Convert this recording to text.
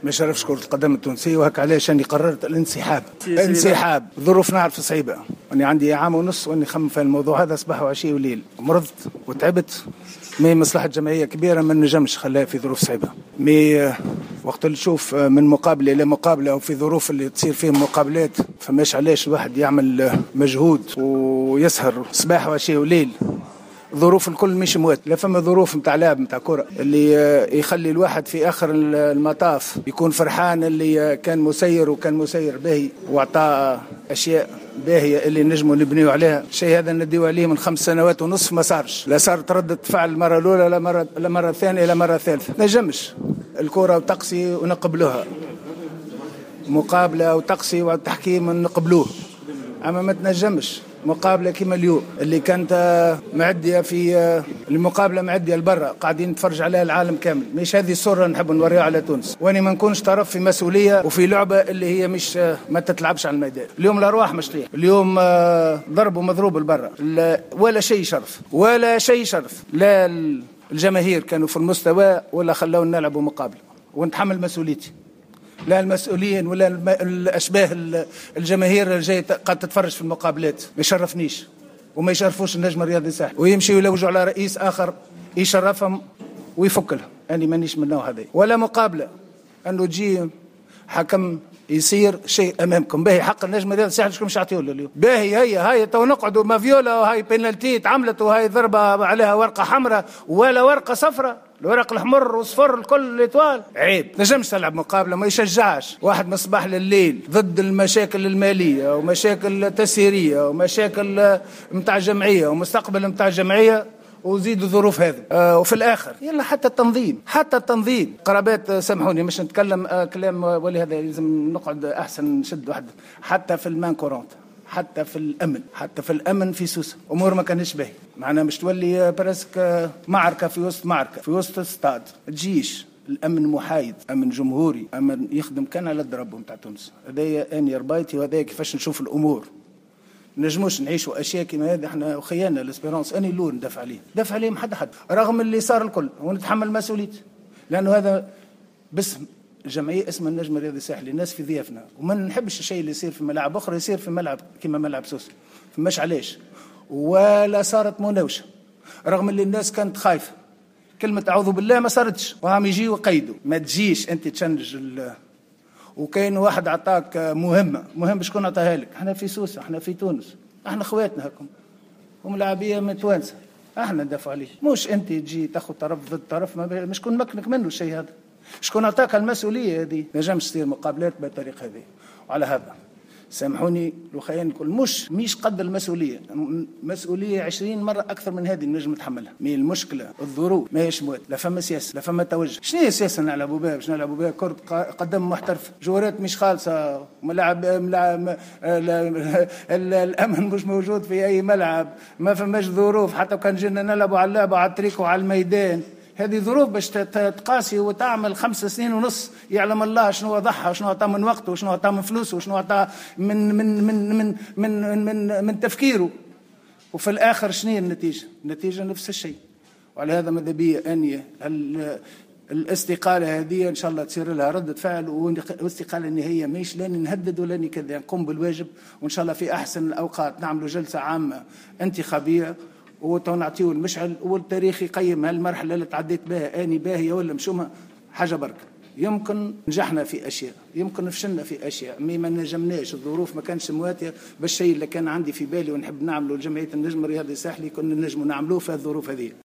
ما شرفش كرة القدم التونسية، وهك علاش أني قررت الانسحاب. ظروف نعرف صعيبة، أني عندي عام ونص وأني خمم في الموضوع هذا صباح وعشية وليل، مرضت وتعبت. مي مصلحة جمعية كبيرة ما نجمش خلاها في ظروف صعيبة. مي وقت اللي تشوف من مقابلة إلى مقابلة وفي ظروف اللي تصير فيهم مقابلات، فماش علاش الواحد يعمل مجهود ويسهر صباح وعشية وليل. ظروف الكل مش موات، لا فما ظروف متاع لعب متاع كرة اللي يخلي الواحد في آخر المطاف يكون فرحان اللي كان مسير وكان مسير باهي وعطاه أشياء باهية اللي نجموا نبنيوا عليها. الشيء هذا نديو عليه من 5 سنوات ونصف ما صارش، لا صارت ردة فعل المرة الأولى لا مرة الثانية لا مرة الثالثة. نجمش الكرة وتقصي ونقبلوها، مقابلة وتقصي والتحكيم نقبلوه، أما ما تنجمش مقابلة كما اليوم اللي كانت معدية في المقابلة معدية لبرا قاعدين نتفرج عليها العالم كامل. مش هذه الصورة نحب نوريها على تونس، واني ما نكونش طرف في مسؤولية وفي لعبة اللي هي مش ما تتلعبش على الميدان. اليوم الأرواح مش طيح، اليوم ضرب ومضروب البرا، ولا شيء شرف ولا شيء شرف. لا الجماهير كانوا في المستوى ولا خلونا نلعبوا مقابلة ونتحمل مسؤوليتي، لا المسؤولين ولا الأشباه الجماهير اللي جاي قد تتفرج في المقابلات. ما يشرفنيش وما يشرفوش النجم الرياضي الساحلي، ويمشي يلوجوا على رئيس آخر يشرفهم ويفك لهم. أنا مانيش من النوع هذا. ولا مقابلة أنه تجي حكم يصير شيء أمامكم باهي حق النجم الرياضي الساحلي شكون مش عطيوه له اليوم باهي. هي تو نقعدوا ما فيولا وهاي بينالتي تعملت وهاي ضربة عليها ورقة حمراء ولا ورقة صفراء، الورق الحمر والصفر الكل الإطوال. عيب نجمش تلعب مقابلة، ما يشجعش واحد من الصباح لليل ضد المشاكل المالية ومشاكل تسييرية ومشاكل متاع جمعية ومستقبل متاع جمعية وزيدوا ظروف هذه. وفي الآخر يلا حتى التنظيم قرابات. سامحوني مش نتكلم كلام ولي هذا لازم نقعد أحسن نشد واحد. حتى في المان كورونت، حتى في الأمن في سوسة أمور ما كانش باهي. معنا مش تولي برسك معركة في وسط استاد الجيش. الأمن محايد، أمن جمهوري، أمن يخدم كان على الضرب متاع تونس. هذايا أني ربايتي وهذايا كيفاش نشوف الأمور. نجموش نعيشوا أشياء كما هذه. احنا وخيانا الاسبيرانس أني لون ندافع عليهم حد رغم اللي صار الكل ونتحمل مسؤوليته، لأنه هذا باسم الجمعية اسم النجم الرياضي الساحلي. الناس في ضيافنا وما نحبش الشيء اللي يصير في ملاعب أخرى يصير في ملعب كما ملعب سوسة. فماش علاش ولا صارت مناوشة رغم اللي الناس كانت خايفة. كلمة أعوذ بالله ما صارتش وهم يجي وقيدوا. ما تجيش أنت تشنج وكاين واحد عطاك مهم شكون عطاها لك. احنا في سوسة، احنا في تونس، احنا خواتنا هكم وملاعبية متوانسة، احنا ندافع عليه. مش انت تجي تاخذ طرف ضد طرف، مش كون مكنك منه الشيء هذا. شكون عطاك المسؤولية هذه؟ نجمش تصير مقابلات بالطريقة هذه. وعلى هذا سامحوني لو خيان كل مش قد المسؤولية 20 مرة أكثر من هذه نجم نتحملها. مي المشكلة الظروف ما هيش مواد، لا فما سياسة لا فما توجه. شنو هي السياسة نلعبوا بها؟ باش نلعبوا بها كرة قدم محترف، جوارات مش خالصة، ملعب الأمن مش موجود في أي ملعب، ما فماش ظروف. حتى كان جينا نلعبوا على اللعبة على الطريق وعلى الميدان. هذه ظروف باش تقاسي وتعمل 5 سنين ونص يعلم الله شنو ضحى وشنو عطاه من وقته وشنو عطاه من فلوسه وشنو عطاه من تفكيره. وفي الآخر شنو النتيجة نفس الشيء. وعلى هذا ماذا بيا أني الاستقالة هذه إن شاء الله تصير لها ردة فعل، والاستقالة النهائية مش لاني نهدد ولاني كذا، نقوم بالواجب. وإن شاء الله في أحسن الأوقات نعملوا جلسة عامة انتخابية ونعطيه المشعل والتاريخ يقيم هالمرحلة اللي تعديت بها أني باهية ولا مشومة. حاجة بركة. يمكن نجحنا في أشياء، يمكن فشلنا في أشياء، ما نجمناش. الظروف ما كانش مواتية بالشيء اللي كان عندي في بالي ونحب نعمله لجمعية النجم الرياضي الساحلي كنا نجم نعملوه في الظروف هذه.